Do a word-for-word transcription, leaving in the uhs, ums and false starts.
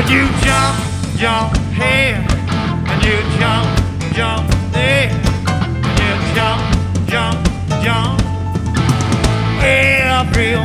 You jump, jump here, and you jump, jump there, and you jump, jump, jump. Every